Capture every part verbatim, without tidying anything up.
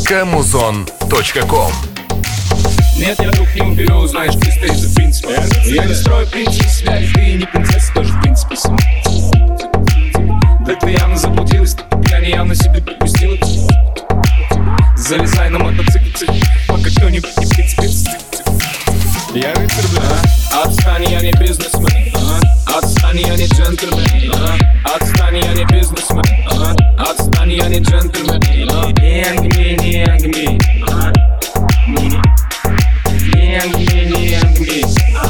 точка музон точка ком. Нет, я друг не уберу, знаешь, ты стоишь в принципе. Я не строю принцип связи, ты не принцесса, тоже в принципе сама. Да ты явно заблудилась, я не явно себе пропустила. Залезай на мотоцикл, пока кто-нибудь не принципе. Я рыцарь, бля. Отстань, я не бизнесмен. Отстань, я не джентльмен. Отстань, я не бизнесмен. Отстань, я не джентльмен. Не ангми, не ангми. Не ангми, не ангми.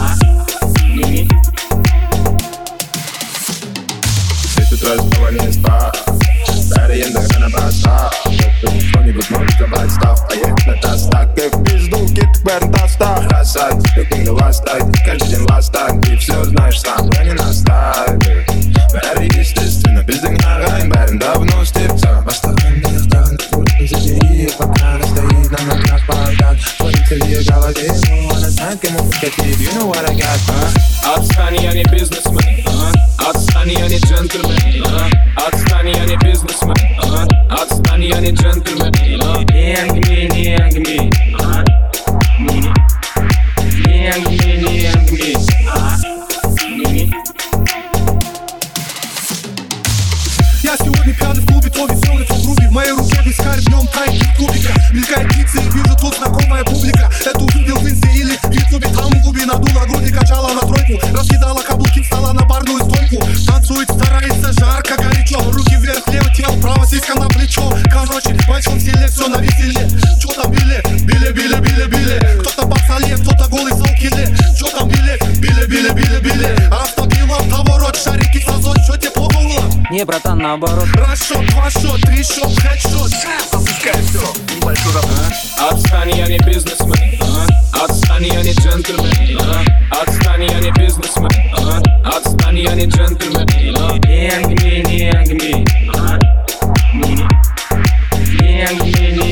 Шесть утра снова не спал. Аренда на базар. Кто-нибудь может забрать став. Поехать на тастах. Как в пизду, кит бэрн таста. Красавец, как не ластать. Каждый день ластать. Ты все знаешь сам, я не настаиваю. Бэри, естественно, без огня рай. Бэрн давно степца. Поставим меня странно, будто задери. Пока стоит на ногах подак. Творится в ее голове, но она знает, кому подкатить. You know what I got, huh? Отстань, я не бизнесмен. Отстань, я не джентльмен. Отстань, я не бизнесмен. Отстань, я не джентльмен. Не ангми, не ангми. Не ангми, не ангми. Я сегодня пьяный в клубе, то веселый, то грубый. В моей руке вискарь, в нем тайки кубика. Мелькает птицы и вижу тут знакомая публика. Это увидел в инсте или в ютубе. Там в клубе надула грудь и качала на тройку. Раскидала каблуки, встала на барную стойку. Танцует, старается, жарко, горячо. Руки вверх, лево тело, право, сиська на плечо. Короче, в большом стиле, все на веселе. Чё там били? Били, били, били, били. Кто-то по столе, кто-то голый залкили. Чё там били? Били, били, били, били. Автопилот, поворот, шарики, сазон. Чё тебе плохо было? Не, братан, наоборот. Раз шот, два шот, три шот, пять шот. Запускай все, небольшой работу. Отстань, я не бизнесмен. Отстань, я не джентльмен. Отстань, я не бизнесмен. Отстань, я не джентльмен. Не ангми, не ангми. Не ангми, не